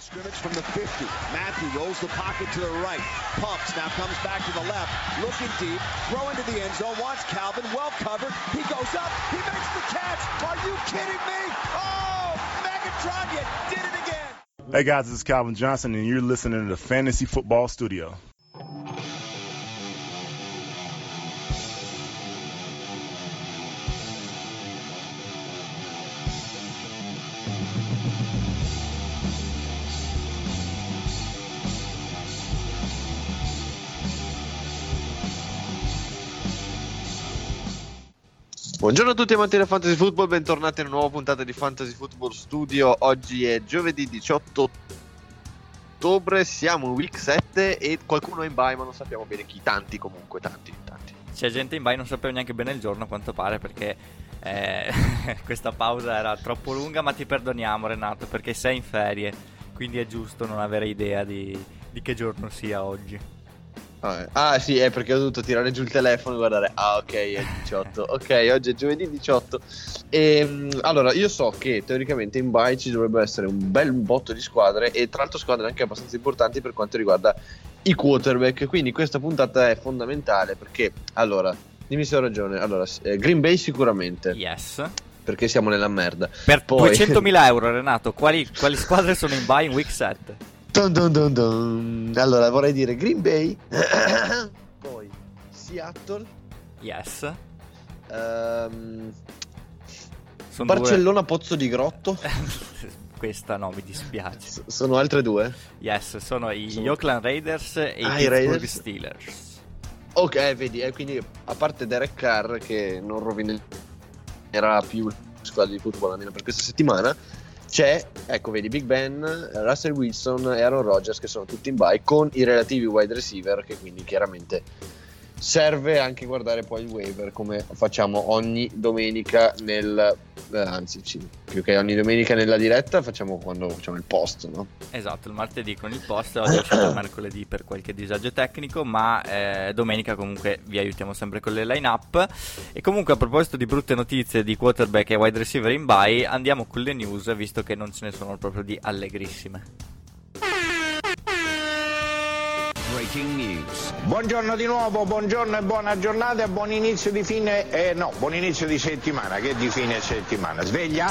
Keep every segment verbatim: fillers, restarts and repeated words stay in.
Scrimmage from the fifty. Matthew rolls the pocket to the right. Pumps, now comes back to the left. Looking deep, throw into the end zone. Wants Calvin, well covered. He goes up, he makes the catch. Are you kidding me? Oh, Megatron, you did it again. Hey guys, this is Calvin Johnson and you're listening to the Fantasy Football Studio. Buongiorno a tutti amanti del Fantasy Football, bentornati in una nuova puntata di Fantasy Football Studio. Oggi è giovedì diciotto ottobre, siamo in week sette e qualcuno è in bye, ma non sappiamo bene chi. Tanti comunque, tanti, tanti. C'è gente in bye, non sapeva neanche bene il giorno a quanto pare, perché eh, questa pausa era troppo lunga, ma ti perdoniamo Renato, perché sei in ferie, quindi è giusto non avere idea di, di che giorno sia oggi. Ah sì, è perché ho dovuto tirare giù il telefono e guardare. Ah ok, è diciotto. Ok, oggi è giovedì diciotto. E allora io so che teoricamente in bye ci dovrebbe essere un bel botto di squadre, e tra l'altro squadre anche abbastanza importanti per quanto riguarda i quarterback. Quindi questa puntata è fondamentale perché, allora, dimmi se ho ragione. Allora, Green Bay sicuramente. Yes. Perché siamo nella merda. Per Poi... duecentomila euro Renato, quali, quali squadre sono in bye in week sette? Dun dun dun dun. Allora vorrei dire Green Bay, poi Seattle, yes, um, sono Barcellona due... Pozzo di Grotto. Questa no, mi dispiace. S- sono altre due? Yes, sono gli sono... Oakland Raiders e ah, i Pittsburgh Raiders? Steelers. Ok, vedi, eh, quindi a parte Derek Carr che non rovinerà più la squadra di football almeno per questa settimana, c'è, ecco vedi, Big Ben, Russell Wilson e Aaron Rodgers che sono tutti in bye con i relativi wide receiver, che quindi chiaramente serve anche guardare poi il waiver come facciamo ogni domenica nel eh, anzi sì, più che ogni domenica nella diretta facciamo quando facciamo il post, no? Esatto, il martedì con il post, oggi è uscito il mercoledì per qualche disagio tecnico, ma eh, domenica comunque vi aiutiamo sempre con le line-up. E comunque a proposito di brutte notizie di quarterback e wide receiver in bye, andiamo con le news, visto che non ce ne sono proprio di allegrissime. Breaking news. Buongiorno di nuovo, buongiorno e buona giornata e buon inizio di fine, eh, no, buon inizio di settimana, che di fine settimana. Sveglia!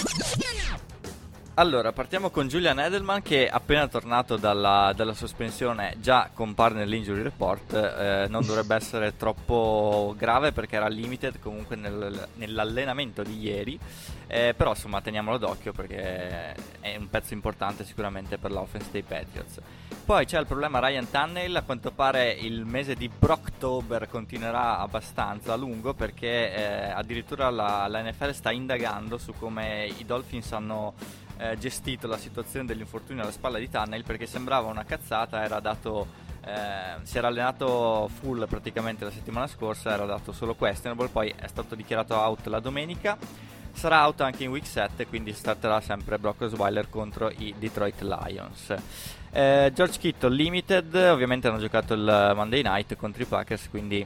Allora, partiamo con Julian Edelman che appena tornato dalla, dalla sospensione già compare nell'injury report, eh, non dovrebbe essere troppo grave perché era limited comunque nel, nell'allenamento di ieri, eh, però insomma teniamolo d'occhio perché è un pezzo importante sicuramente per l'offense dei Patriots. Poi c'è il problema Ryan Tannehill, a quanto pare il mese di Brocktober continuerà abbastanza a lungo perché eh, addirittura la, la N F L sta indagando su come i Dolphins hanno Eh, gestito la situazione dell'infortunio alla spalla di Tannehill, perché sembrava una cazzata, era dato eh, si era allenato full praticamente la settimana scorsa, era dato solo questionable, poi è stato dichiarato out la domenica, sarà out anche in week sette, quindi starterà sempre Brock Osweiler contro i Detroit Lions. eh, George Kittle limited, ovviamente hanno giocato il Monday Night contro i Packers, quindi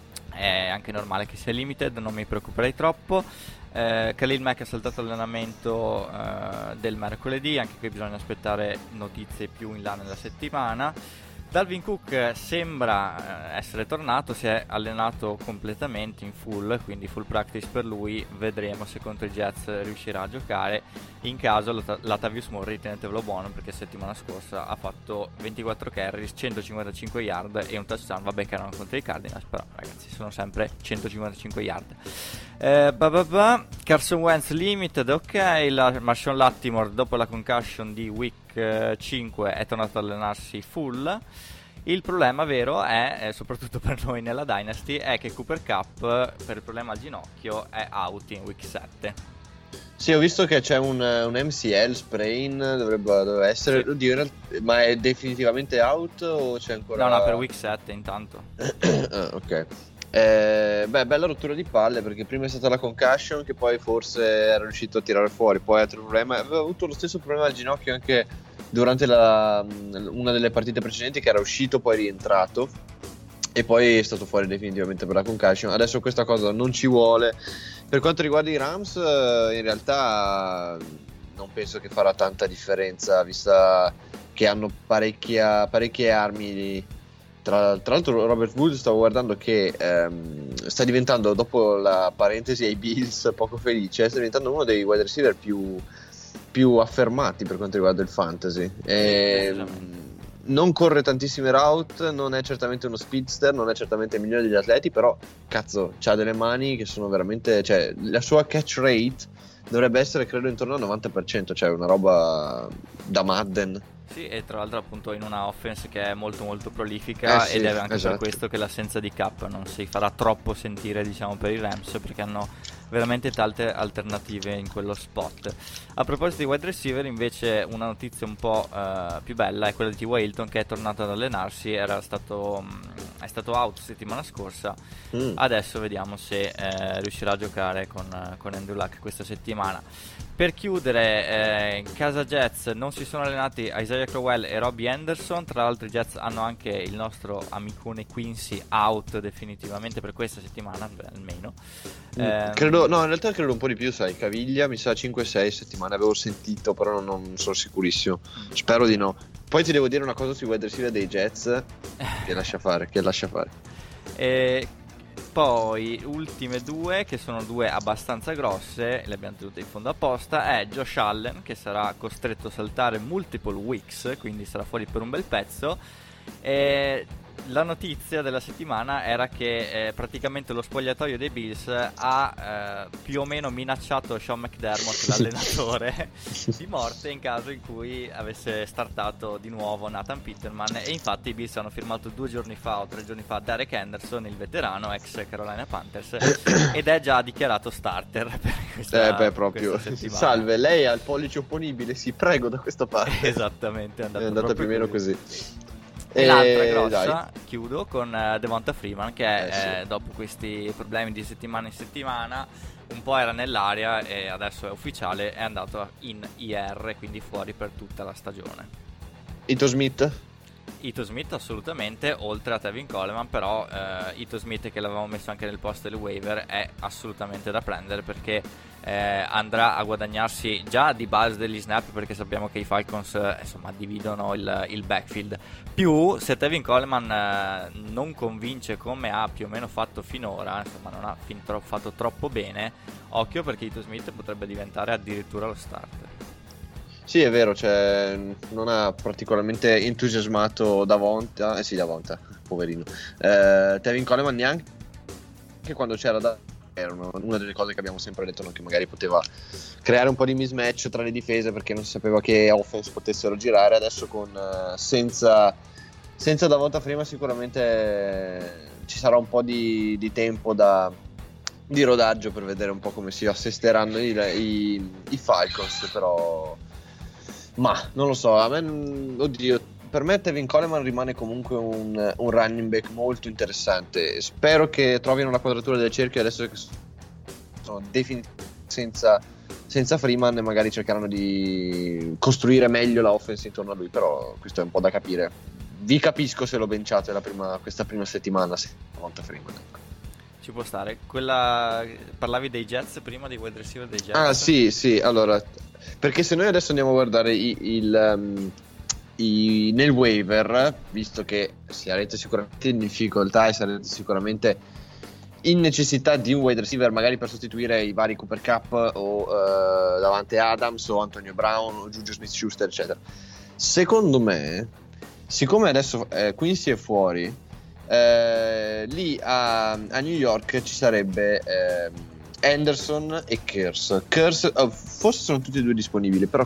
è anche normale che sia limited, non mi preoccuperei troppo. Eh, Khalil Mack ha saltato l'allenamento eh, del mercoledì, anche qui bisogna aspettare notizie più in là nella settimana. Dalvin Cook sembra essere tornato, si è allenato completamente in full, quindi full practice per lui, vedremo se contro i Jets riuscirà a giocare. In caso Latavius Murray tenetevelo buono perché settimana scorsa ha fatto ventiquattro carries, centocinquantacinque yard e un touchdown, vabbè che erano contro i Cardinals, però ragazzi sono sempre centocinquantacinque yard. eh, bah bah bah. Carson Wentz limited, ok. la Marshawn Lattimore dopo la concussion di week cinque è tornato ad allenarsi full. Il problema vero è, eh, soprattutto per noi nella Dynasty, è che Cooper Kupp per il problema al ginocchio è out in week sette. Sì, ho visto che c'è un, un M C L sprain, dovrebbe, dovrebbe essere, sì. Oddio, ma è definitivamente out o c'è ancora? No, no, per week sette intanto. ah, ok. Eh, beh, bella rottura di palle perché prima è stata la concussion che poi forse era riuscito a tirare fuori, poi altro problema, aveva avuto lo stesso problema al ginocchio anche durante la, una delle partite precedenti, che era uscito poi rientrato e poi è stato fuori definitivamente per la concussion. Adesso questa cosa non ci vuole. Per quanto riguarda i Rams, in realtà non penso che farà tanta differenza, vista che hanno parecchia, parecchie armi. Tra, tra l'altro Robert Wood, stavo guardando che ehm, sta diventando, dopo la parentesi ai Bills poco felice, sta diventando uno dei wide receiver più, più affermati per quanto riguarda il fantasy. E, non corre tantissime route, non è certamente uno speedster, non è certamente il migliore degli atleti, però cazzo, c'ha delle mani che sono veramente, cioè la sua catch rate dovrebbe essere credo intorno al novanta per cento, cioè una roba da Madden. Sì, e tra l'altro appunto in una offense che è molto molto prolifica, eh sì, ed è anche esatto. per questo che l'assenza di Cup non si farà troppo sentire, diciamo, per i Rams, perché hanno veramente tante alternative in quello spot. A proposito di wide receiver, invece, una notizia un po' eh, più bella è quella di T Y. Hilton, che è tornato ad allenarsi. Era stato mh, è stato out settimana scorsa. mm. Adesso vediamo se eh, riuscirà a giocare con, con Andrew Luck questa settimana. Per chiudere, eh, in casa Jets non si sono allenati Isaiah Crowell e Robbie Anderson. Tra l'altro i Jets hanno anche il nostro amicone Quincy out definitivamente per questa settimana, beh, almeno. Mm, eh, credo, no, in realtà credo un po' di più, sai, caviglia mi sa cinque sei settimane, avevo sentito, però non, non sono sicurissimo. Spero di no. Poi ti devo dire una cosa sui wide receiver dei Jets che lascia fare, che lascia fare. E poi ultime due, che sono due abbastanza grosse, le abbiamo tenute in fondo apposta, è Josh Allen, che sarà costretto a saltare multiple weeks, quindi sarà fuori per un bel pezzo. E la notizia della settimana era che eh, praticamente lo spogliatoio dei Bills ha eh, più o meno minacciato Sean McDermott, l'allenatore, di morte in caso in cui avesse startato di nuovo Nathan Peterman. E infatti i Bills hanno firmato due giorni fa o tre giorni fa Derek Henderson, il veterano ex Carolina Panthers, ed è già dichiarato starter per questa, eh beh, proprio. Salve, lei ha il pollice opponibile, sì, prego, da questa parte. Esattamente, è andata, è andata più o meno così, così. E E l'altra grossa, dai. chiudo con uh, Devonta Freeman, che Eh, eh, sì. dopo questi problemi di settimana in settimana un po' era nell'aria e adesso è ufficiale, è andato in I R, quindi fuori per tutta la stagione. Ito Smith? Ito Smith assolutamente, oltre a Tevin Coleman, però eh, Ito Smith, che l'avevamo messo anche nel post del waiver, è assolutamente da prendere, perché eh, andrà a guadagnarsi già di base degli snap, perché sappiamo che i Falcons eh, insomma dividono il, il backfield, più se Tevin Coleman eh, non convince come ha più o meno fatto finora, insomma non ha fin tro- fatto troppo bene, occhio, perché Ito Smith potrebbe diventare addirittura lo starter. Sì, è vero, cioè non ha particolarmente entusiasmato Davonta, eh sì, Davonta, poverino. Eh, Tevin Coleman neanche che quando c'era da era una, una delle cose che abbiamo sempre detto, no? Che magari poteva creare un po' di mismatch tra le difese perché non si sapeva che offense potessero girare. Adesso con uh, senza senza Davonta Freeman sicuramente ci sarà un po' di, di tempo da di rodaggio per vedere un po' come si assesteranno i, i, i Falcons, però ma non lo so, a me, oddio, per me Tevin Coleman rimane comunque un, un running back molto interessante. Spero che trovino la quadratura del cerchio adesso che sono definitivamente senza, senza Freeman, e magari cercheranno di costruire meglio la offense intorno a lui, però questo è un po' da capire. Vi capisco se lo benciate la prima, questa prima settimana se volta Freeman, ecco. Ci può stare. Quella, parlavi dei Jets prima, dei wide receiver dei Jets? Ah sì, sì, allora, perché se noi adesso andiamo a guardare i, il, um, i, nel waiver, visto che sarete sicuramente in difficoltà e sarete sicuramente in necessità di un wide receiver magari per sostituire i vari Cooper Cup o uh, Davante Adams o Antonio Brown o Juju Smith-Schuster eccetera, secondo me, siccome adesso eh, Quincy è fuori, eh, lì a, a New York ci sarebbe eh, Anderson e Kearse. Kearse oh, forse sono tutti e due disponibili, però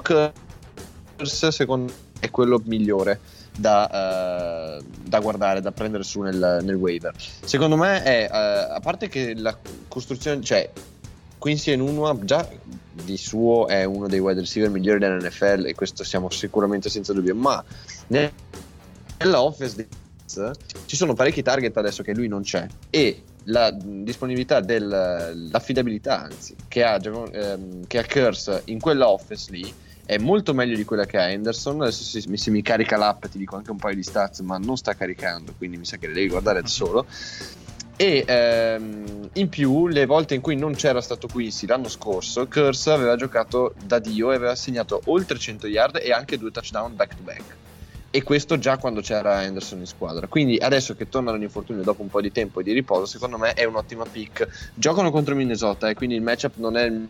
Kearse secondo me è quello migliore da, uh, da guardare, da prendere su nel, nel waiver. Secondo me è, uh, a parte che la costruzione, cioè Quincy Enunwa già di suo è uno dei wide receiver migliori dell'N F L, e questo siamo sicuramente senza dubbio, ma nel, nella offense ci sono parecchi target adesso che lui non c'è, e la disponibilità del, l'affidabilità anzi che ha, ehm, che ha Kearse in quella offense lì è molto meglio di quella che ha Anderson. Adesso se, se mi carica l'app ti dico anche un paio di stats, ma non sta caricando, quindi mi sa che le devi guardare da solo. E ehm, in più, le volte in cui non c'era stato Quincy l'anno scorso, Kearse aveva giocato da Dio e aveva segnato oltre cento yard e anche due touchdown back to back. E questo già quando c'era Henderson in squadra. Quindi adesso che torna dall'infortunio dopo un po' di tempo e di riposo, secondo me è un'ottima pick. Giocano contro Minnesota e quindi il matchup non è il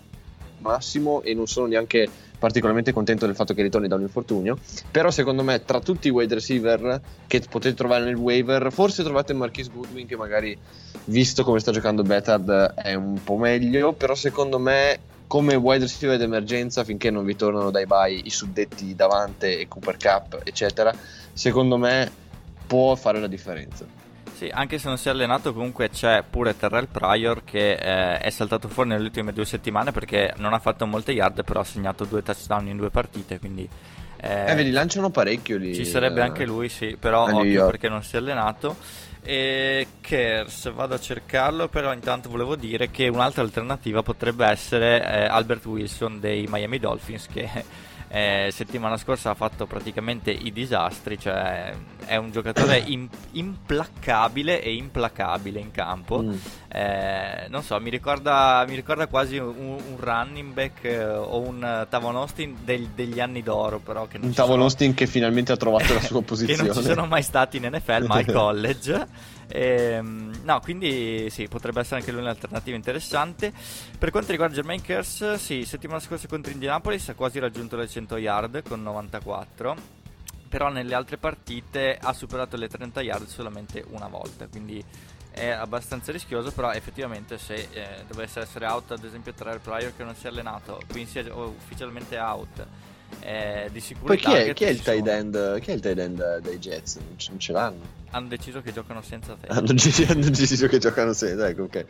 massimo e non sono neanche particolarmente contento del fatto che ritorni da un infortunio, però secondo me tra tutti i wide receiver che potete trovare nel waiver, forse trovate Marquise Goodwin, che magari, visto come sta giocando Bethard, è un po' meglio, però secondo me come wide receiver d'emergenza, finché non vi tornano dai bye i suddetti Davante e Cooper Kupp eccetera, secondo me può fare la differenza. Sì, anche se non si è allenato, comunque c'è pure Terrell Pryor che eh, è saltato fuori nelle ultime due settimane perché non ha fatto molte yard, però ha segnato due touchdown in due partite, quindi eh, eh vedi, lanciano parecchio lì. Ci sarebbe eh, anche lui, sì, però ovvio perché non si è allenato. E Kearse, vado a cercarlo, però intanto volevo dire che un'altra alternativa potrebbe essere eh, Albert Wilson dei Miami Dolphins, che Eh, settimana scorsa ha fatto praticamente i disastri, cioè è un giocatore in, implacabile e implacabile in campo. mm. eh, non so, mi ricorda, mi ricorda quasi un, un running back eh, o un Tavon Austin del, degli anni d'oro, però che non un Tavon sono... Austin che finalmente ha trovato la sua posizione, che non ci sono mai stati in N F L ma al college. Ehm, no, quindi sì, potrebbe essere anche lui un'alternativa interessante. Per quanto riguarda Jermaine Kearse, sì, settimana scorsa contro Indianapolis ha quasi raggiunto le cento yard con novantaquattro, però nelle altre partite ha superato le trenta yard solamente una volta, quindi è abbastanza rischioso. Però effettivamente se eh, dovesse essere out ad esempio Terrell Pryor che non si è allenato, Quincy è ufficialmente out, eh, di sicuro. Poi chi è, chi è il tight end chi è il tight end dei Jets? Non ce, non ce l'hanno? Hanno deciso che giocano senza te. Hanno deciso, hanno deciso che giocano senza, ecco, ok.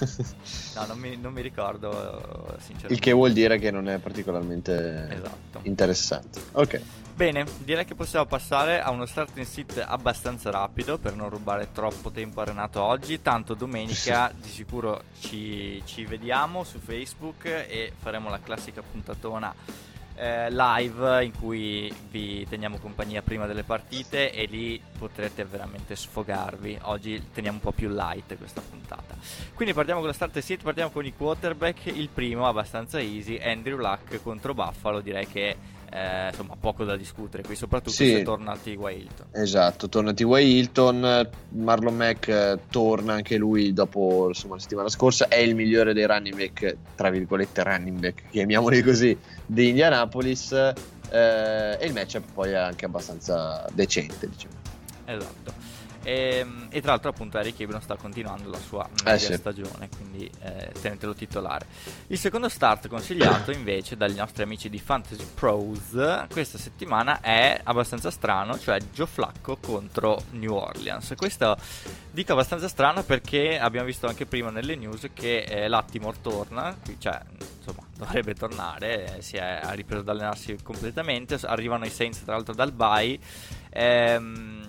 No, non mi, non mi ricordo sinceramente. Il che vuol dire che non è particolarmente esatto. interessante. Ok. Bene, direi che possiamo passare a uno starting sit abbastanza rapido per non rubare troppo tempo a Renato oggi. Tanto domenica di sicuro ci, ci vediamo su Facebook e faremo la classica puntatona eh, live in cui vi teniamo compagnia prima delle partite e lì potrete veramente sfogarvi. Oggi teniamo un po' più light questa puntata. Quindi partiamo con la starting sit, partiamo con i quarterback. Il primo abbastanza easy, Andrew Luck contro Buffalo. Direi che Eh, insomma poco da discutere qui, soprattutto sì, se torna T Y Hilton. Esatto, torna T Y Hilton. Marlon Mack eh, torna anche lui dopo, insomma, la settimana scorsa. È il migliore dei running back, tra virgolette running back, chiamiamoli così, di Indianapolis, eh, e il matchup poi è anche abbastanza decente, diciamo. Esatto. E, e tra l'altro appunto Eric Ebron sta continuando la sua media eh sì. stagione, quindi eh, tenetelo titolare. Il secondo start consigliato invece dagli nostri amici di Fantasy Pros questa settimana è abbastanza strano, cioè Joe Flacco contro New Orleans. Questo dico abbastanza strano perché abbiamo visto anche prima nelle news che eh, Lattimore torna, cioè insomma dovrebbe tornare, si è ha ripreso ad allenarsi completamente, arrivano i Saints tra l'altro dal bye. ehm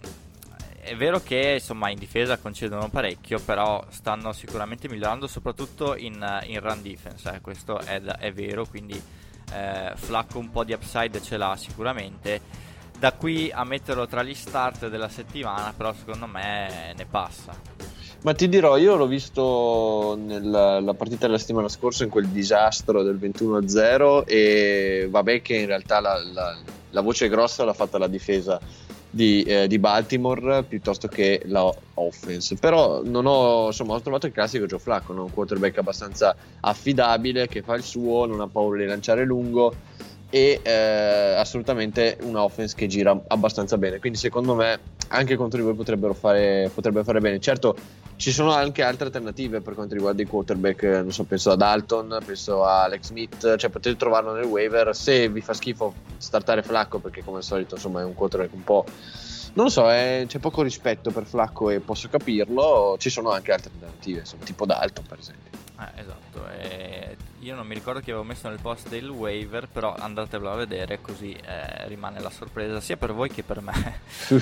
È vero che insomma in difesa concedono parecchio, però stanno sicuramente migliorando soprattutto in, in run defense, eh. Questo è, è vero, quindi eh, Flacco un po' di upside ce l'ha sicuramente. Da qui a metterlo tra gli start della settimana, però secondo me ne passa. Ma ti dirò, io l'ho visto nella partita della settimana scorsa in quel disastro del ventuno a zero e vabbè che in realtà la, la, la voce grossa l'ha fatta la difesa Di, eh, di Baltimore piuttosto che la offense, però non ho, insomma, ho trovato il classico Joe Flacco, no? Un quarterback abbastanza affidabile che fa il suo, non ha paura di lanciare lungo e eh, assolutamente una offense che gira abbastanza bene, quindi secondo me anche contro di voi potrebbero fare, potrebbe fare bene. Certo, ci sono anche altre alternative per quanto riguarda i quarterback, non so, penso ad Dalton, penso a Alex Smith, cioè potete trovarlo nel waiver. Se vi fa schifo startare Flacco, perché come al solito insomma è un quarterback un po', non lo so, è, c'è poco rispetto per Flacco e posso capirlo, ci sono anche altre alternative, insomma, tipo Dalton per esempio. Eh, esatto, e io non mi ricordo che avevo messo nel post del waiver, però andatevelo a vedere così eh, rimane la sorpresa sia per voi che per me.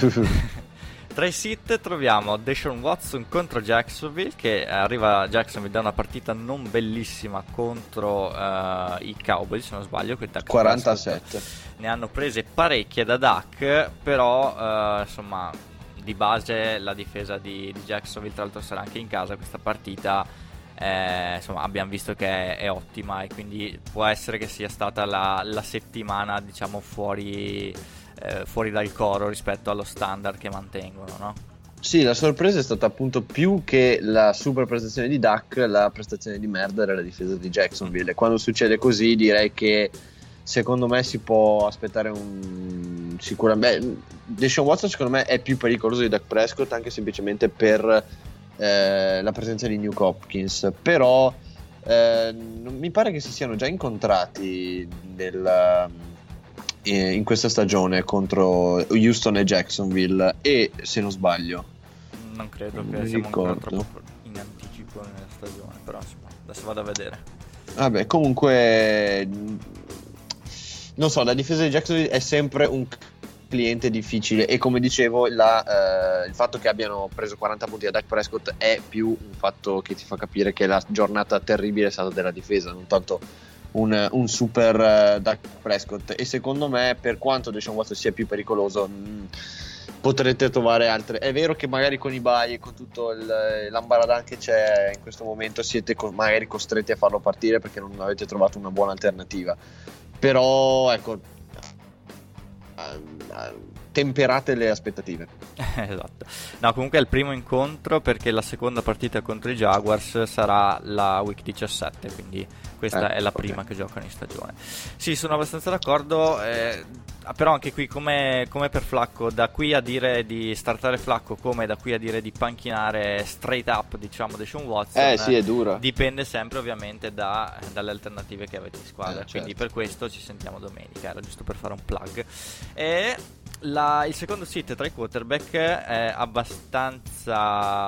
Tra i sit troviamo Deshaun Watson contro Jacksonville, che arriva a Jacksonville da una partita non bellissima contro uh, i Cowboys, se non sbaglio, quarantasette. Ne hanno prese parecchie da Dak, però uh, insomma di base la difesa di, di Jacksonville, tra l'altro sarà anche in casa questa partita, eh, insomma abbiamo visto che è, è ottima, e quindi può essere che sia stata la, la settimana, diciamo, fuori, eh, fuori dal coro rispetto allo standard che mantengono, no? Sì, la sorpresa è stata appunto, più che la super prestazione di Dak, la prestazione di merda era la difesa di Jacksonville, e quando succede così direi che secondo me si può aspettare un sicuramente Deshaun Watson secondo me è più pericoloso di Dak Prescott, anche semplicemente per eh, la presenza di Nuke Hopkins, però eh, mi pare che si siano già incontrati nel, eh, in questa stagione contro Houston e Jacksonville, e se non sbaglio non credo non che mi siamo ancora ricordo. troppo in anticipo nella stagione, però insomma adesso vado a vedere. Vabbè, comunque non so, la difesa di Jacksonville è sempre un cliente difficile, e come dicevo la, eh, il fatto che abbiano preso quaranta punti da Dak Prescott è più un fatto che ti fa capire che la giornata terribile è stata della difesa, non tanto un, un super uh, Dak Prescott. E secondo me, per quanto Deshaun Watson sia più pericoloso, mh, potrete trovare altre. È vero che magari con i bye e con tutto il, l'ambaradan che c'è in questo momento siete co- magari costretti a farlo partire perché non avete trovato una buona alternativa, però ecco, temperate le aspettative. Esatto. No, comunque è il primo incontro, perché la seconda partita contro i Jaguars sarà la week diciassette, quindi questa eh, è la okay. prima che giocano in stagione. Sì, sono abbastanza d'accordo, eh, però anche qui come, come per Flacco, da qui a dire di startare Flacco come da qui a dire di panchinare straight up, diciamo, Deshaun Watson, eh sì, è dura, dipende sempre ovviamente da, dalle alternative che avete in squadra, eh, quindi certo. Per questo ci sentiamo domenica, era giusto per fare un plug. E la, il secondo sit tra i quarterback è abbastanza,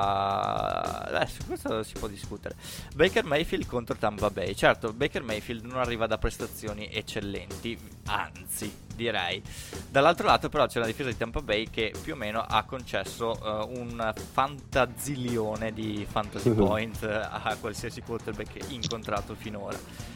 adesso questo si può discutere. Baker Mayfield contro Tampa Bay. Certo, Baker Mayfield non arriva da prestazioni eccellenti, anzi direi. Dall'altro lato però c'è la difesa di Tampa Bay che più o meno ha concesso uh, un fantazilione di fantasy point a qualsiasi quarterback incontrato finora.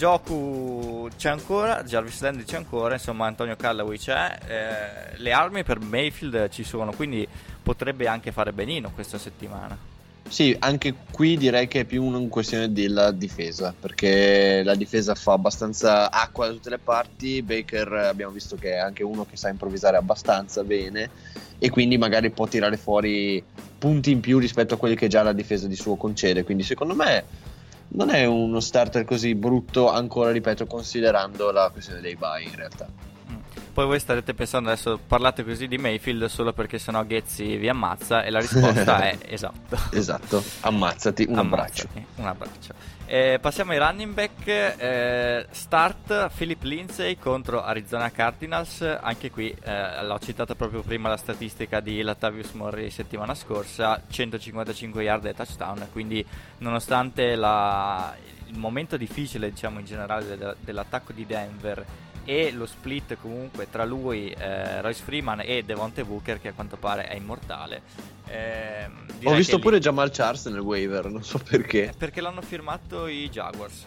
Njoku c'è ancora, Jarvis Landry c'è ancora, insomma Antonio Callaway c'è, eh, le armi per Mayfield ci sono, quindi potrebbe anche fare benino questa settimana. Sì, anche qui direi che è più una questione della difesa, perché la difesa fa abbastanza acqua da tutte le parti. Baker abbiamo visto che è anche uno che sa improvvisare abbastanza bene, e quindi magari può tirare fuori punti in più rispetto a quelli che già la difesa di suo concede, quindi secondo me non è uno starter così brutto, ancora ripeto, considerando la questione dei bye in realtà. Mm. Poi voi starete pensando adesso, parlate così di Mayfield solo perché sennò Ghezzi vi ammazza, e la risposta è esatto. Esatto, ammazzati, un Ammazzati, abbraccio. un abbraccio. Eh, passiamo ai running back. eh, Start Philip Lindsay contro Arizona Cardinals. Anche qui eh, l'ho citata proprio prima la statistica di Latavius Murray settimana scorsa, centocinquantacinque yard e touchdown, quindi nonostante la, il momento difficile, diciamo, in generale de- dell'attacco di Denver e lo split comunque tra lui, eh, Royce Freeman e Devontae Booker, che a quanto pare è immortale, eh, ho visto lì... pure Jamal Charles nel waiver, non so perché. Perché l'hanno firmato i Jaguars.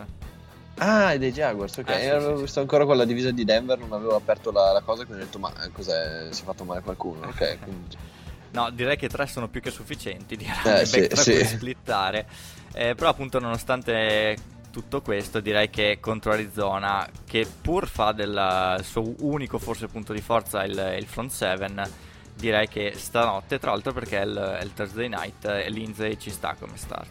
Ah, è dei Jaguars, ok. Eh, sì, avevo sì, visto ancora con la divisa di Denver, non avevo aperto la, la cosa, quindi ho detto ma cos'è, si è fatto male qualcuno, ok. Quindi... No, direi che tre sono più che sufficienti, direi, eh, sì, per sì. splittare. Eh, però appunto nonostante tutto questo, direi che contro Arizona, che pur fa del suo unico forse punto di forza il, il front seven, direi che stanotte, tra l'altro perché è il, è il Thursday night, e Lindsay ci sta come start.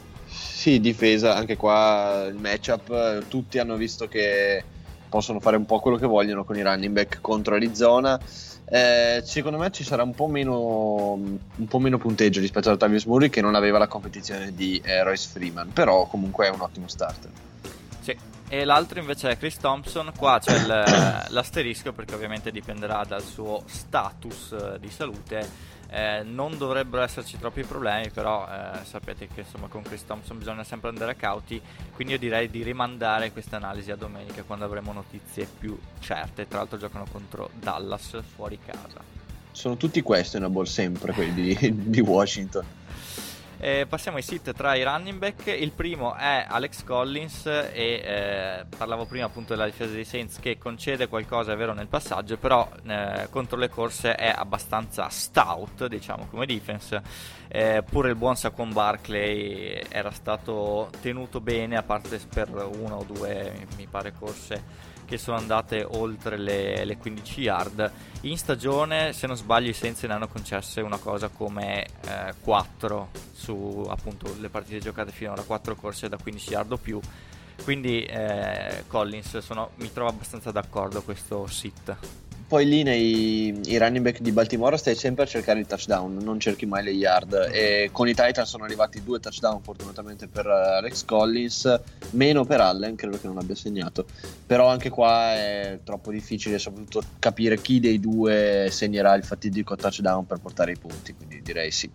Sì, difesa, anche qua il matchup, tutti hanno visto che possono fare un po' quello che vogliono con i running back contro Arizona. Eh, secondo me ci sarà un po' meno un po' meno punteggio rispetto a Latavius Murray, che non aveva la competizione di eh, Royce Freeman, però comunque è un ottimo starter. Sì. E l'altro invece è Chris Thompson. Qua c'è il, l'asterisco, perché ovviamente dipenderà dal suo status di salute. Eh, non dovrebbero esserci troppi problemi, però eh, sapete che insomma con Chris Thompson bisogna sempre andare cauti, quindi io direi di rimandare questa analisi a domenica, quando avremo notizie più certe. Tra l'altro giocano contro Dallas fuori casa. Sono tutti questionable sempre quelli di, di Washington. Eh, passiamo ai sit tra i running back. Il primo è Alex Collins e eh, parlavo prima appunto della difesa dei Saints che concede qualcosa, è vero, nel passaggio, però eh, contro le corse è abbastanza stout, diciamo, come defense. Eh, pure il buon Saquon Barkley era stato tenuto bene, a parte per una o due, mi pare, corse che sono andate oltre le, le quindici yard. In stagione, se non sbaglio, i Saints ne hanno concesse una cosa come eh, quattro su appunto le partite giocate finora, quattro corse da quindici yard o più. Quindi eh, Collins sono, mi trovo abbastanza d'accordo questo sit. Poi lì nei i running back di Baltimora stai sempre a cercare il touchdown, non cerchi mai le yard, e con i Titans sono arrivati due touchdown fortunatamente per Alex Collins, meno per Allen, credo che non abbia segnato, però anche qua è troppo difficile soprattutto capire chi dei due segnerà il fatidico touchdown per portare i punti, quindi direi sì.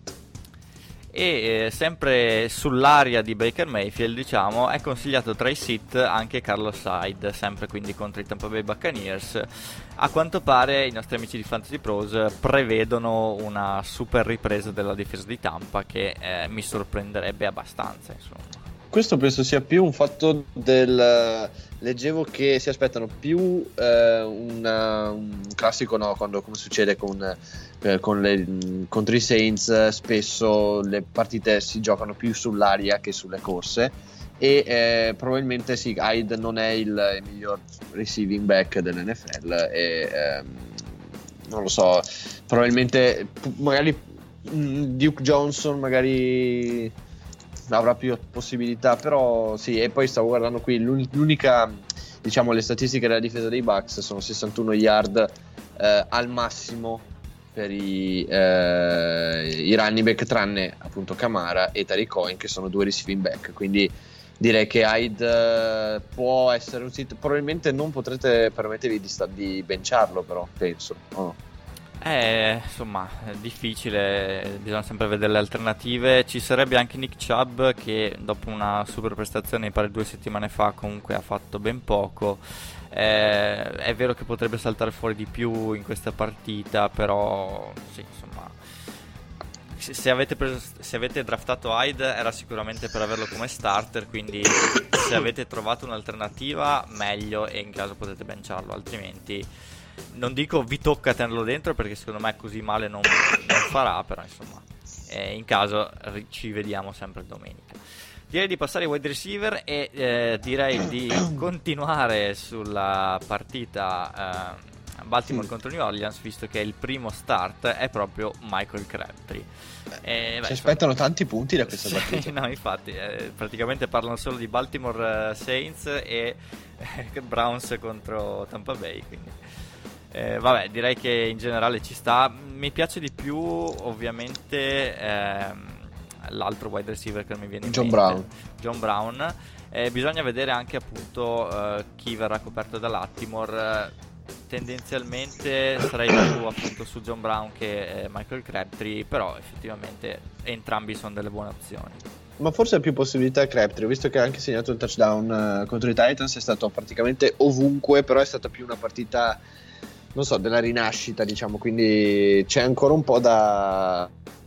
E eh, sempre sull'area di Baker Mayfield, diciamo, è consigliato tra i sit anche Carlos Hyde, sempre quindi contro i Tampa Bay Buccaneers. A quanto pare i nostri amici di Fantasy Pros prevedono una super ripresa della difesa di Tampa che eh, mi sorprenderebbe abbastanza, insomma. Questo penso sia più un fatto del... leggevo che si aspettano più eh, una, un classico, no, quando, come succede con, eh, con le, contro i Saints, spesso le partite si giocano più sull'aria che sulle corse, e eh, probabilmente sì, Hyde non è il, il miglior receiving back dell'N F L e ehm, non lo so, probabilmente magari mh, Duke Johnson magari avrà più possibilità, però sì. E poi stavo guardando qui l'unica, diciamo, le statistiche della difesa dei Bucks sono sessantuno yard eh, al massimo per i, eh, i running back, tranne appunto Kamara e Tariq Cohen che sono due receiving back, quindi direi che Hyde eh, può essere un sito, probabilmente non potrete permettervi di, sta- di benciarlo, però penso, o no? Eh, insomma, è difficile, bisogna sempre vedere le alternative. Ci sarebbe anche Nick Chubb che dopo una super prestazione, mi pare due settimane fa, comunque ha fatto ben poco. Eh, è vero che potrebbe saltare fuori di più in questa partita, però sì, insomma, se, se avete preso, se avete draftato Hyde era sicuramente per averlo come starter, quindi se avete trovato un'alternativa meglio, e in caso potete benciarlo, altrimenti non dico vi tocca tenerlo dentro perché secondo me così male non, non farà, però insomma eh, in caso ci vediamo sempre domenica. Direi di passare ai wide receiver e eh, direi di continuare sulla partita eh, Baltimore contro New Orleans, visto che il primo start è proprio Michael Crabtree. Eh, beh, si aspettano tanti punti da questa sì, partita. no, infatti eh, praticamente parlano solo di Baltimore uh, Saints e eh, Browns contro Tampa Bay, quindi Eh, vabbè, direi che in generale ci sta. Mi piace di più ovviamente ehm, l'altro wide receiver che non mi viene in John mente, Brown. John Brown. Eh, bisogna vedere anche appunto eh, chi verrà coperto da Lattimore. Tendenzialmente sarei più appunto su John Brown che eh, Michael Crabtree, però effettivamente entrambi sono delle buone opzioni. Ma forse ha più possibilità Crabtree, visto che ha anche segnato il touchdown uh, contro i Titans, è stato praticamente ovunque, però è stata più una partita, non so, della rinascita, diciamo, quindi c'è ancora un po' da,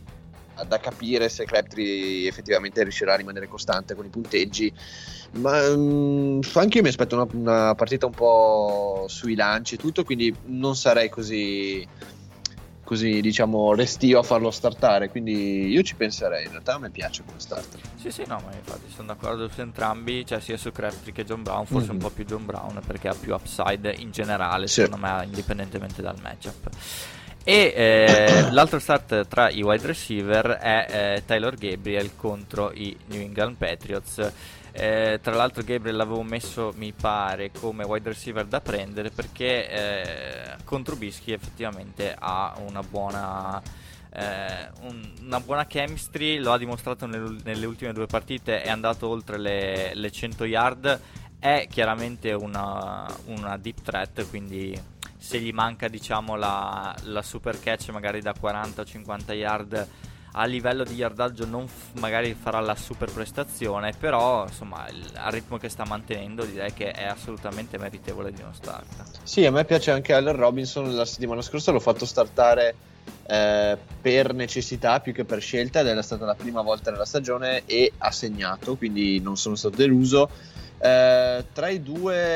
da capire se Crabtree effettivamente riuscirà a rimanere costante con i punteggi, ma um, anche io mi aspetto una, una partita un po' sui lanci e tutto, quindi non sarei così, così diciamo restio a farlo startare, quindi io ci penserei, in realtà a me piace come starter. Sì sì, no, ma infatti sono d'accordo su entrambi, cioè sia su Crabtree che John Brown, forse mm-hmm. un po' più John Brown perché ha più upside in generale, sì, secondo me, indipendentemente dal matchup. E eh, l'altro start tra i wide receiver è eh, Taylor Gabriel contro i New England Patriots. Eh, tra l'altro Gabriel l'avevo messo, mi pare, come wide receiver da prendere perché eh, contro Trubisky effettivamente ha una buona eh, un, una buona chemistry, lo ha dimostrato nel, nelle ultime due partite, è andato oltre le, le cento yard, è chiaramente una, una deep threat, quindi se gli manca, diciamo, la, la super catch magari da quaranta o cinquanta yard a livello di yardaggio non f- magari farà la super prestazione, però insomma il, al ritmo che sta mantenendo direi che è assolutamente meritevole di uno start. Sì, a me piace anche Allen Robinson. La settimana scorsa l'ho fatto startare eh, per necessità più che per scelta, ed è stata la prima volta nella stagione e ha segnato, quindi non sono stato deluso. Eh, tra i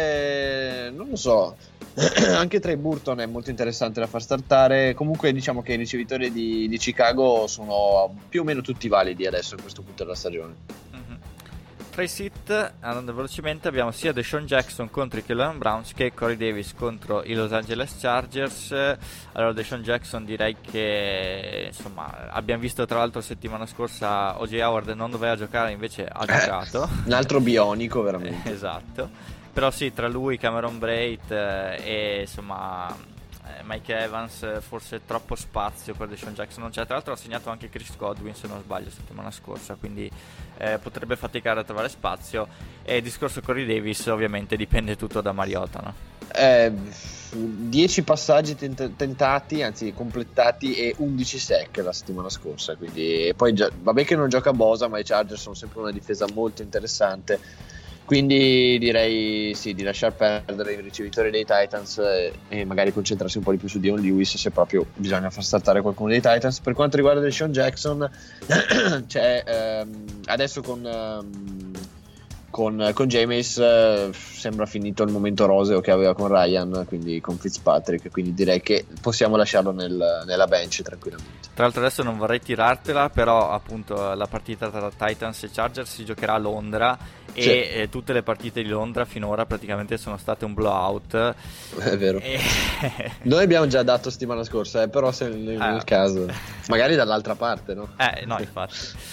due non lo so, anche Trey Burton è molto interessante da far startare. Comunque diciamo che i ricevitori di, di Chicago sono più o meno tutti validi adesso a questo punto della stagione. Mm-hmm. Tra i sit, andando velocemente, abbiamo sia DeSean Jackson contro i Cleveland Browns che Corey Davis contro i Los Angeles Chargers. Allora DeSean Jackson direi che insomma abbiamo visto tra l'altro settimana scorsa O J Howard non doveva giocare, invece ha eh, giocato. Un altro bionico veramente. Esatto. Però sì, tra lui, Cameron Brate eh, e insomma eh, Mike Evans, eh, forse troppo spazio per DeSean Jackson non c'è. Tra l'altro ha segnato anche Chris Godwin se non sbaglio settimana scorsa, quindi eh, potrebbe faticare a trovare spazio. E il discorso Corey Davis ovviamente dipende tutto da Mariota, no? Eh, dieci passaggi tent- tentati, anzi completati, e undici sack la settimana scorsa, quindi e poi già, vabbè che non gioca Bosa, ma i Chargers sono sempre una difesa molto interessante, quindi direi sì di lasciar perdere i ricevitori dei Titans e, e magari concentrarsi un po' di più su Dion Lewis se proprio bisogna far startare qualcuno dei Titans. Per quanto riguarda DeSean Jackson c'è ehm, adesso con ehm, Con, con Jameis uh, sembra finito il momento roseo che aveva con Ryan, quindi con Fitzpatrick, quindi direi che possiamo lasciarlo nel, nella bench tranquillamente. Tra l'altro adesso non vorrei tirartela, però appunto la partita tra Titans e Chargers si giocherà a Londra e sì. eh, tutte le partite di Londra finora praticamente sono state un blowout. È vero. E... Noi abbiamo già dato settimana scorsa, eh, però se nel, ah. nel caso magari dall'altra parte, no? Eh no, infatti.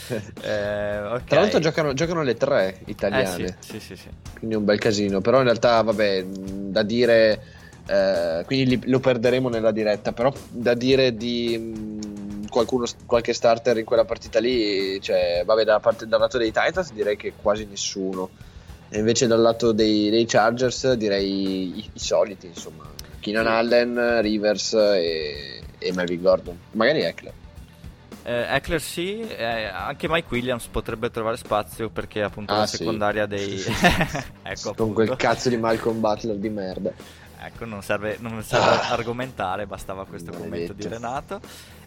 eh, okay. Tra l'altro giocano, giocano le tre italiane, eh, sì, sì, sì, sì. quindi un bel casino, però in realtà vabbè, da dire eh, quindi li, lo perderemo nella diretta, però da dire di mh, qualcuno, qualche starter in quella partita lì, cioè vabbè, dalla parte, dal lato dei Titans direi che quasi nessuno, e invece dal lato dei, dei Chargers direi i, i soliti, insomma Keenan Allen, Rivers e, e Melvin Gordon, magari Eckler. Eh, Eckler sì, eh, anche Mike Williams potrebbe trovare spazio perché appunto ah, la sì. secondaria dei ecco, con quel cazzo di Malcolm Butler di merda. Ecco, non serve, non serve ah. argomentare, bastava questo non commento di Renato.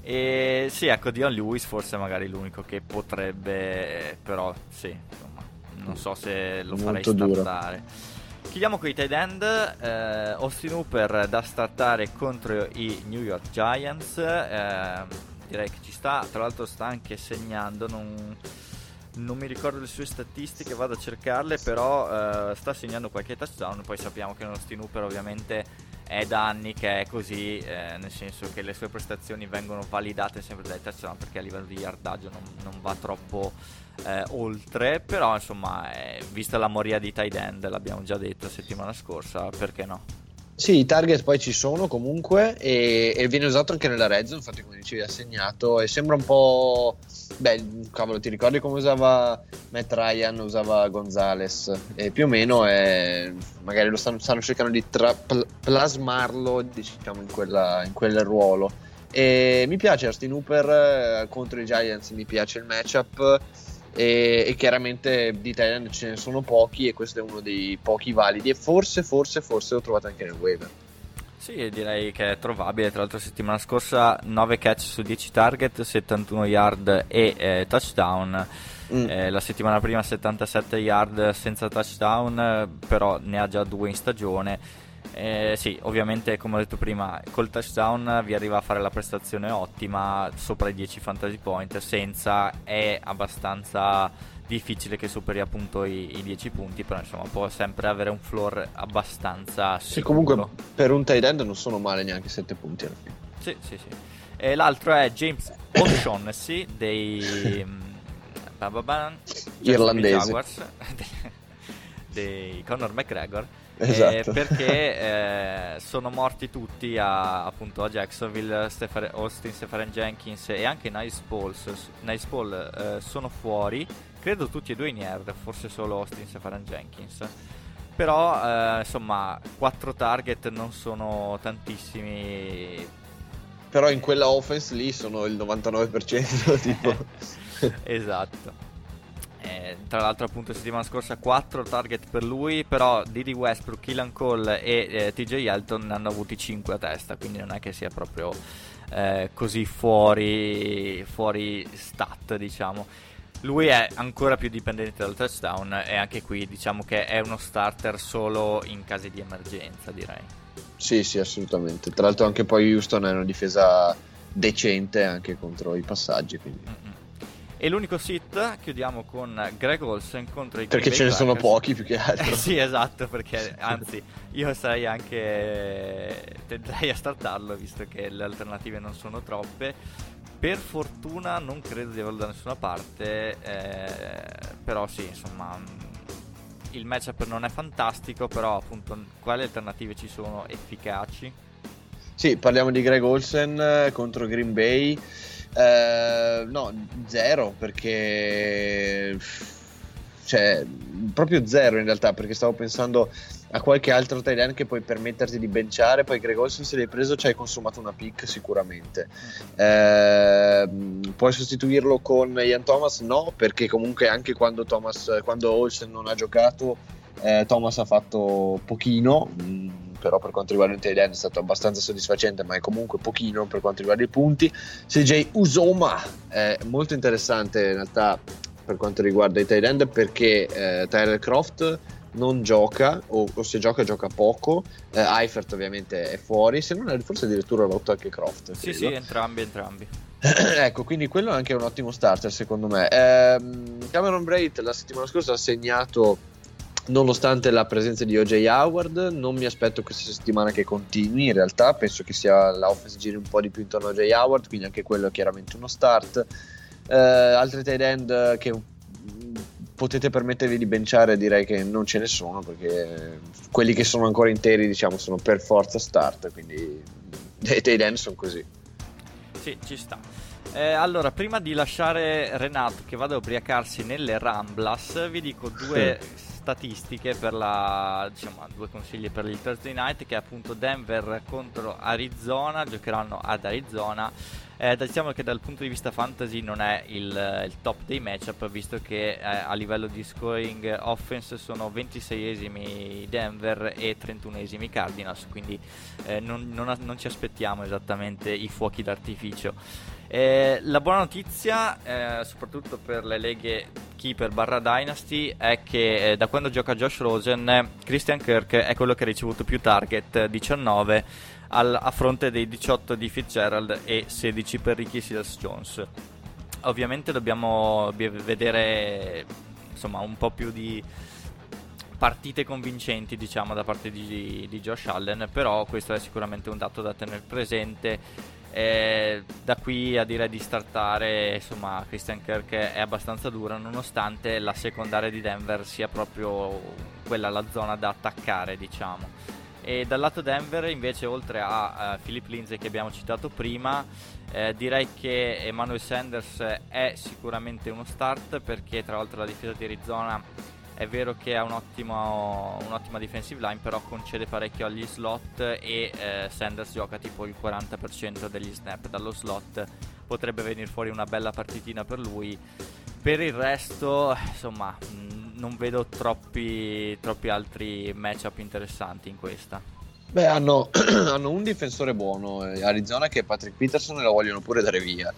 E sì, ecco, Dion Lewis forse magari l'unico che potrebbe, però sì, insomma, non so se lo farei startare. Chiudiamo con i tight end. eh, Austin Hooper da startare contro i New York Giants. eh, direi che ci sta, tra l'altro sta anche segnando, non, non mi ricordo le sue statistiche, vado a cercarle, però eh, sta segnando qualche touchdown. Poi sappiamo che Austin Hooper ovviamente è da anni che è così, eh, nel senso che le sue prestazioni vengono validate sempre dai touchdown perché a livello di yardaggio non, non va troppo eh, oltre, però insomma eh, vista la moria di tight end, l'abbiamo già detto settimana scorsa, perché no? Sì, i target poi ci sono comunque e, e viene usato anche nella red zone, infatti come dicevi ha segnato e sembra un po'... Beh, cavolo, ti ricordi come usava Matt Ryan, usava Gonzalez? E più o meno è... magari lo stanno, stanno cercando di tra- pl- plasmarlo, diciamo, in, quella, in quel ruolo. E mi piace Austin Hooper eh, contro i Giants, mi piace il matchup. E, e chiaramente di tight end ce ne sono pochi e questo è uno dei pochi validi e forse forse forse l'ho trovato anche nel waiver. Sì, direi che è trovabile. Tra l'altro settimana scorsa nove catch su dieci target, settantuno yard e eh, touchdown. mm. eh, la settimana prima settantasette yard senza touchdown, però ne ha già due in stagione. Eh, sì, ovviamente come ho detto prima col touchdown vi arriva a fare la prestazione ottima sopra i dieci fantasy point, senza è abbastanza difficile che superi appunto i, i dieci punti, però insomma può sempre avere un floor abbastanza sicuro. Sì, comunque per un tight end non sono male neanche sette punti alla fine. Sì, sì, sì. E l'altro è James O'Shaughnessy dei irlandesi Jaguars dei Conor McGregor. Esatto. Eh, perché eh, sono morti tutti a, appunto a Jacksonville. Stefan, Austin Stephen Jenkins e anche Nice Paul, Nice Paul eh, sono fuori, credo tutti e due in air, forse solo Austin Stephen Jenkins, però eh, insomma quattro target non sono tantissimi però in quella offense lì sono il novantanove per cento tipo. Esatto. Eh, tra l'altro appunto settimana scorsa quattro target per lui, però Didi Westbrook, Keelan Cole e eh, T J Elton ne hanno avuti cinque a testa, quindi non è che sia proprio eh, così fuori fuori stat, diciamo. Lui è ancora più dipendente dal touchdown e anche qui diciamo che è uno starter solo in casi di emergenza, direi. Sì, sì, assolutamente. Tra l'altro anche poi Houston è una difesa decente anche contro i passaggi, quindi. Mm-mm. E l'unico sit chiudiamo con Greg Olsen contro i Green perché Bay ce ne sono Packers. pochi più che altro. Eh sì, esatto, perché anzi io sarei anche tenderei a startarlo visto che le alternative non sono troppe. Per fortuna non credo di averlo da nessuna parte, eh, però sì, insomma il matchup non è fantastico, però appunto quali alternative ci sono efficaci? Sì, parliamo di Greg Olsen eh, contro Green Bay. Uh, no, zero, perché cioè proprio zero in realtà, perché stavo pensando a qualche altro tight end che puoi permetterti di benciare. Poi Greg Olsen, se l'hai preso, ci hai consumato una pick sicuramente. Uh, puoi sostituirlo con Ian Thomas? No, perché comunque anche quando Thomas quando Olsen non ha giocato eh, Thomas ha fatto pochino. mh, Però per quanto riguarda il tight end è stato abbastanza soddisfacente, ma è comunque pochino per quanto riguarda i punti. C J Uzomah è molto interessante in realtà per quanto riguarda i tight end, perché eh, Tyler Croft non gioca, o, o se gioca gioca poco. eh, Eifert ovviamente è fuori, se non è forse addirittura rotto anche Croft. Sì, credo. sì, entrambi, entrambi. Ecco, quindi quello è anche un ottimo starter secondo me. ehm, Cameron Brate la settimana scorsa ha segnato nonostante la presenza di O J Howard. Non mi aspetto questa settimana che continui, in realtà penso che sia la offense giri un po' di più intorno a O J Howard, quindi anche quello è chiaramente uno start. eh, altri tight end che potete permettervi di benciare direi che non ce ne sono, perché quelli che sono ancora interi diciamo sono per forza start, quindi i tight end sono così. Sì, ci sta. Eh, allora, prima di lasciare Renato che vada a ubriacarsi nelle Ramblas, vi dico due statistiche per la, diciamo, due consigli per il Thursday night, che è appunto Denver contro Arizona, giocheranno ad Arizona. Eh, diciamo che dal punto di vista fantasy non è il, il top dei matchup, visto che eh, a livello di scoring offense sono ventiseiesimi Denver e trentunesimi Cardinals, quindi eh, non, non, non ci aspettiamo esattamente i fuochi d'artificio. Eh, la buona notizia, eh, soprattutto per le leghe Keeper barra Dynasty, è che eh, da quando gioca Josh Rosen, Christian Kirk è quello che ha ricevuto più target, diciannove, al, a fronte dei diciotto di Fitzgerald e sedici per Ricky Seals-Jones. Ovviamente dobbiamo vedere insomma un po' più di partite convincenti, diciamo, da parte di, di Josh Allen, però questo è sicuramente un dato da tenere presente. Eh, da qui a dire di startare, insomma, Christian Kirk è abbastanza dura, nonostante la secondaria di Denver sia proprio quella la zona da attaccare, diciamo. E dal lato Denver invece, oltre a uh, Philip Lindsay che abbiamo citato prima, eh, direi che Emmanuel Sanders è sicuramente uno start, perché tra l'altro la difesa di Arizona è vero che ha un ottimo, un'ottima defensive line, però concede parecchio agli slot e eh, Sanders gioca tipo il quaranta per cento degli snap dallo slot. Potrebbe venire fuori una bella partitina per lui. Per il resto, insomma, mh, non vedo troppi, troppi altri matchup interessanti in questa. Beh, hanno, hanno un difensore buono, eh, Arizona, che è Patrick Peterson, e lo vogliono pure dare via.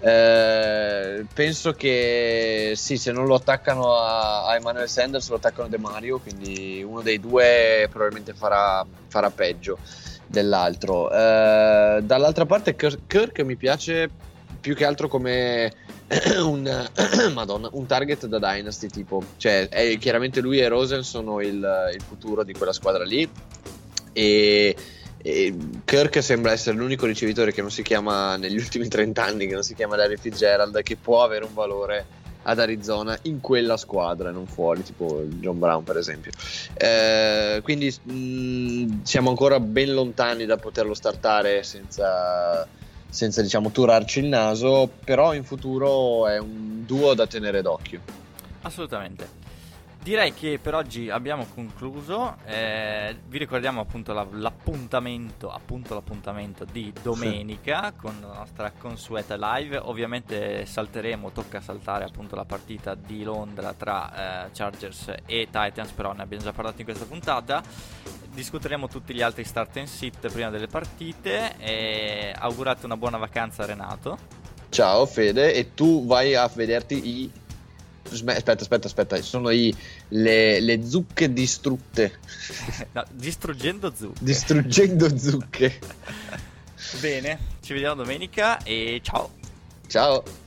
Eh, penso che sì, se non lo attaccano a, a Emmanuel Sanders, lo attaccano a De Mario, quindi uno dei due probabilmente farà, farà peggio dell'altro. Eh, dall'altra parte Kirk, Kirk mi piace più che altro come un, Madonna, un target da Dynasty tipo, cioè è, chiaramente lui e Rosen sono il, il futuro di quella squadra lì. E, e Kirk sembra essere l'unico ricevitore che non si chiama negli ultimi trenta anni, che non si chiama Larry Fitzgerald, che può avere un valore ad Arizona in quella squadra e non fuori, tipo John Brown per esempio. Eh, quindi mh, siamo ancora ben lontani da poterlo startare senza, senza diciamo turarci il naso, però in futuro è un duo da tenere d'occhio. Assolutamente. Direi che per oggi abbiamo concluso. Eh, vi ricordiamo appunto la, l'appuntamento, appunto l'appuntamento di domenica con la nostra consueta live. Ovviamente salteremo, tocca saltare appunto la partita di Londra tra eh, Chargers e Titans, però ne abbiamo già parlato in questa puntata. Discuteremo tutti gli altri start and sit prima delle partite. E augurate una buona vacanza a Renato. Ciao Fede, e tu vai a vederti i... Aspetta, aspetta, aspetta, sono i, le, le zucche distrutte. No, distruggendo zucche. Distruggendo zucche. Bene, ci vediamo domenica e ciao. Ciao.